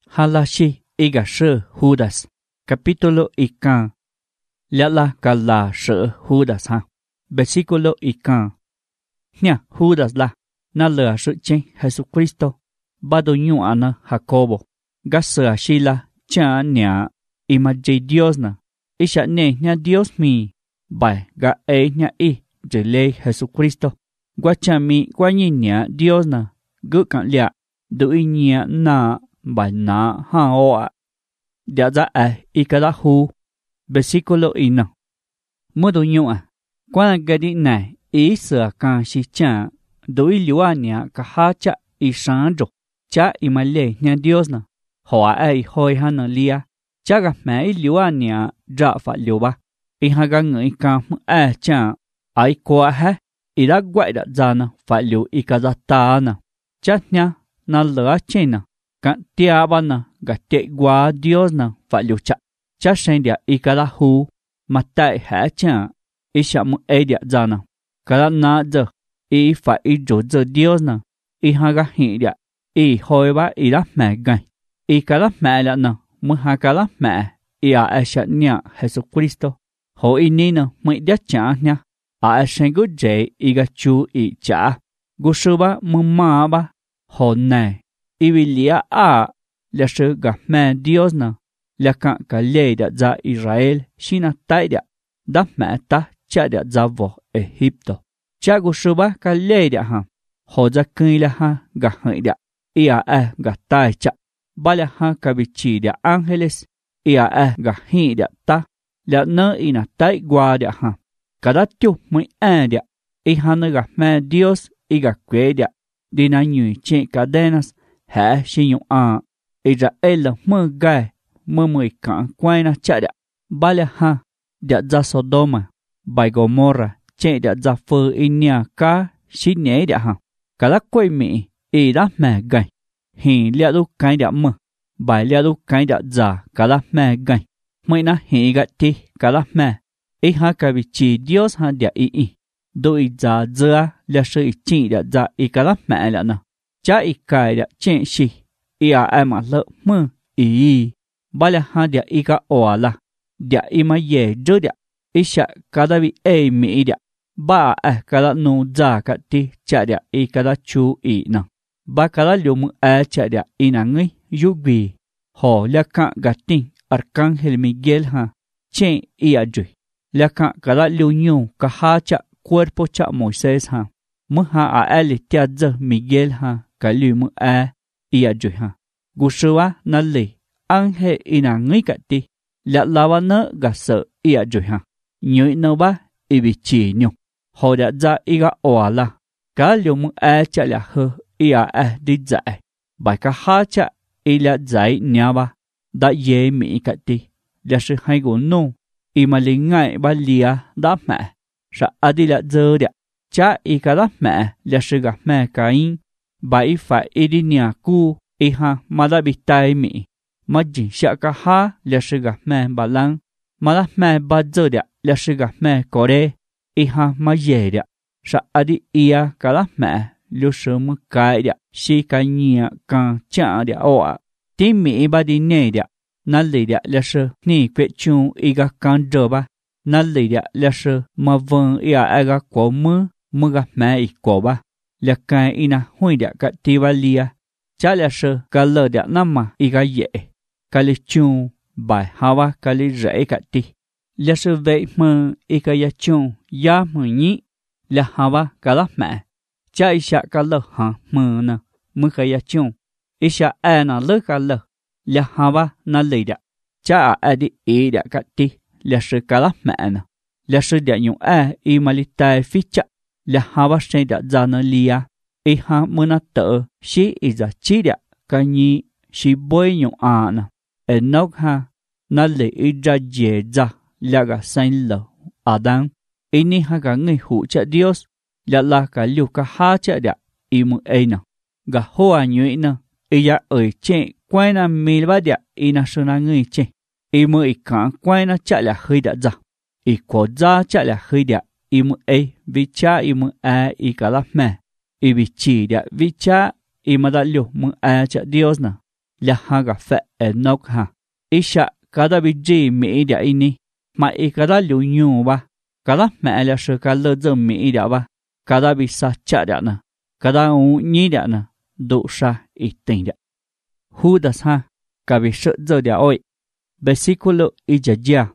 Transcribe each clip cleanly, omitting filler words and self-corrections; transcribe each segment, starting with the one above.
Halashi iga sơ Judas. Capítulo ikan. Lala kala sơ Judas ha. Versículo ikan. Nya Judas la. Na lừa sự chênh Jesucristo. Ba đồ nhu ana Jacobo. Gasa shila cha nya. Imajay Dios na. Isha ne nya Dios mi. Bài ga e nya i. Jele Jesucristo. Gua cha mi gua nyi nya Dios na. Gu kan lia. Du i nya na. Bài na ha oa. Dia za ikada hu. Versículo ina. Mơ đồ nhu à. Quan gadi này. Ý sửa càng si cha. Du i liwa nya ka ha cha i san rục. Cha i ma le nya Dios na. Hoa ai hoi ha na lia. Cha ga mẹ i liwa nya ra fa liu ba. I ha ga ngợi ka mu cha. Ai qua ha. I da guai da za na fa liu i ka za ta na. Cha nya na lửa trên na. Cả tia ba na ga te gua Dios na fa liu cha. Cha sen dia i ka da hu. Ma tai ha cha. I sha mu e dia za na. Ka da na giờ. I fa i ro giờ Dios na. I ha ga hi dia. I hoi ba i da mẹ gai. I ka da mẹ la na. Mu ha ka da mẹ. I a sha nya Jesucristo. Ho i ni na mu dia cha nya. A sen gu je i ga chu i cha. Gu su ba mu ma ba. Ho này. I vi lia a. La su ga mẹ Dios na. La ka le da za Israel. Shina tai dia. Da mẹ ta cha dia za vo Egipto. Cha gu su ba ka le dia ha. Ho za kei la ha ga hai dia. Ia ga tai cha. Ba la ha ka vi chi dia ángeles. Ia ga hi dia ta. La na ina tai gua dia ha. Kada tiu muy dia. I ha na ga mẹ Dios. I ga kwe dia. Di na nhui che cadenas. Ha shi nhu a. Israel la mơ gai. Mơ mười cạn quay na cha dia. Ba la ha. Dia za Sodoma. Bài Gomorra. Che dia za phơ inia ka. Shi nhé dia ha. Kada quay mỹ. I da mẹ gai. Hi lia du cái dia mơ. Bài lia du cái dia za. Kada mẹ gai. Mới na hi gạt ti. Kada mẹ. I ha ka vi chi Dios ha dia i. Do i za za. Lia sư i chi dia za. I kada mẹ la na. Cha i kai dia chen shi. I a ma lợ mơ. I. Ba la ha dia i ka oa la. Dia i ma ye dơ dia. I sha kada vi e mi dia. Ba kada nu za ka ti. Cha dia i kada chu i na. Ba kada liu mu cha dia i na ngay. Yu ghi. Ho lia ka ga ting. Arcángel Miguel ha. Chen i a jui. Lia ka kada liu nyu ka ha cha. Cuerpo cha Moisés ha. Mu ha a li tia dơ Miguel ha. Ka liu mu i a jui ha. Gu sua na li. Ángel i na ngay ka ti. Lia lava na ga sợ i a jui ha. Nhoi na ba i bi chi nyu. Ho da za i ga oa la. Ka liu mu cha lia hơ i a di zai. Bai ka ha cha i lia zai nya ba. Da ye mi ka ti. Lia sư hai gu nu. I ma li ngai ba lia da mẹ. Sa adi lia dơ dia. Cha i ka da mẹ. Lia sư ga mẹ ka in. Ba i fa i di nia ku. I ha ma da bi tai mi. Ma jin sha ka ha. Lia sư ga mẹ ba lang. Ma da mẹ ba dơ dia. Lia sư ga mẹ ko de. I ha ma ye dia. Sa adi ia ka da mẹ. Liu sư mu kai dia. Si ka nhia ka cha dia oa. Ti mi ba di ne dia. Na li dia lia sư. Ni kwe chung i ga kan dơ ba. Na li dia lia sư. Ma vâng i a ga ko mu. Mu ga mẹ i ko ba. Lia kai i na hui dia ka ti ba lia. Cha lia sư ka lơ dia nama i ga ye. Ka li chung. Bài hawa ka li rễ ka ti. Lia sư vei mơ i ka ya chung. Ya mơ nhị. Lia hawa ka la mẹ. Cha i sha ka lơ ha mơ na. Mơ ka ya chung. I sha na lơ ka lơ. Lia hawa na li dia. Cha di i dia ka ti. Lia sư ka la mẹ na. Lia sư dia nhu i ma li tai fi cha. Lia hawa sen dia za na lia. I ha mơ na tợ. Si i za chi dia. Ka nhi si boi nhu na. Enoch ha. Na li i ra ye za. Lia ga sain lơ. Adam. I ni ha ga ngay hụ cha Dios. Lia la ka liu ka ha cha dia. I mu na. Ga hoa nhui na. I ya ơi che. Quay na mi ba dia. I na su na ngay che. I mu i ka quay na cha lia hơi đã za. I ko za cha lia hơi dia. I mu vi cha i mu i ka la mẹ. I vi chi dia vi cha. I ma da liu mu cha Dios na. lia ha gặp phệ Enoch ha. Isha kada bị gì mỹ địa ini, mà kada liu nhu ba, kada mẹ lia sự kada lơ dơ mỹ địa ba, kada bị sa chạ địa na, kada u nhi địa na, độ sa tình địa. Judas ha, cả bị sợ dơ địa oi. Versículo ijajia.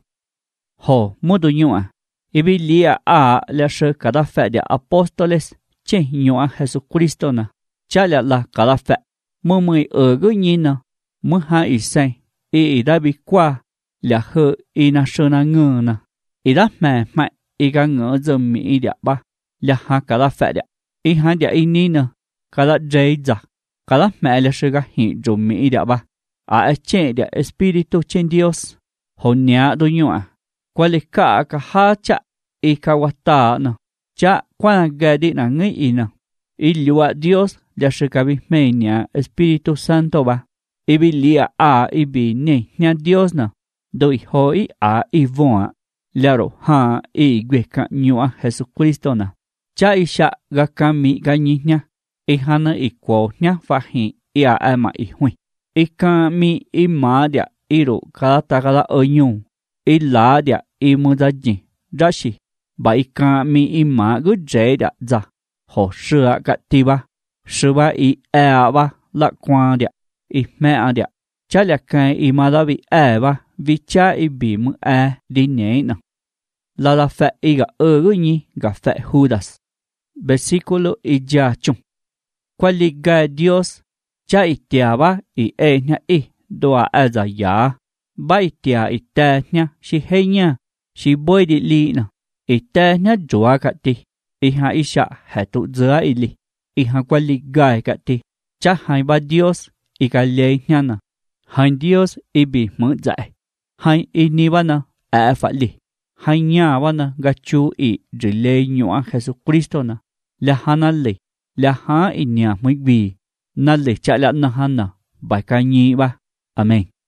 Ho modo nhua. Ibilia a lia sự kada phệ địa apóstoles, che nhua Jesucristo na, cha lia la kada phệ. Mơ mười ở gửi nhìn nè, mơ ha ý say, ý đã bị qua, là hơ ý na sơ na ngờ nè, ý đã mẹ mẹ, ý gà ngỡ dơ mỹ ý địa ba, là ha cả đã phẹ địa, ý ha địa ý ní nè, cả đã dây giặc, cả đã mẹ là sơ gà hiện rùm mỹ ý địa ba, à chê địa Espíritu trên Dios, hồn nhá đôi nhọ, qua lì cả ha chạ, ý cả wà ta nè, chạ qua là gà đi nà ngây ý nè, ý lùa Dios, ya se cabe meña Espíritu Santo ba. Ibilia a ibi ne nya Dios na. Doi hoi a ivoa. Laro ha i gweka nyua Jesucristo na. Cha isha ga kami ga nyinya. I hana i kwa nya fahi i a ama i hui. I kami i ma dia i ro kada takada onyu. I la dia i mudaji. Rashi. Ba i kami i ma gu je dia za. Ho shua ga tiba. Sư ba ý ba lạc quan địa, ý mẹ địa, cha lạc cái ý mà đã bị ba, vì cha ý bị mũ đi nhảy nè. Là phệ ý gà gửi nhỉ, gà phệ Judas. Versículo ý gia chung. Qua lì gà Dios, cha ý tia ba ý nha ý, doa za ya. Ba ý tia ý tè nha, si hei nha, si bôi đi li nè. Ý tè nha dùa gà ti, ý ha ý sạ hệ tụ dưa ý li. Iha quali gai gati, cha hai ba Dios ika lei nhana, hai Dios ibi mở dạy, hai ini bana fali, hai nya bana gachu i rile nhua Jesucristo na, la hana le, la ha inya muy bi, na le cha la na hana, ba ka nyi ba, amen.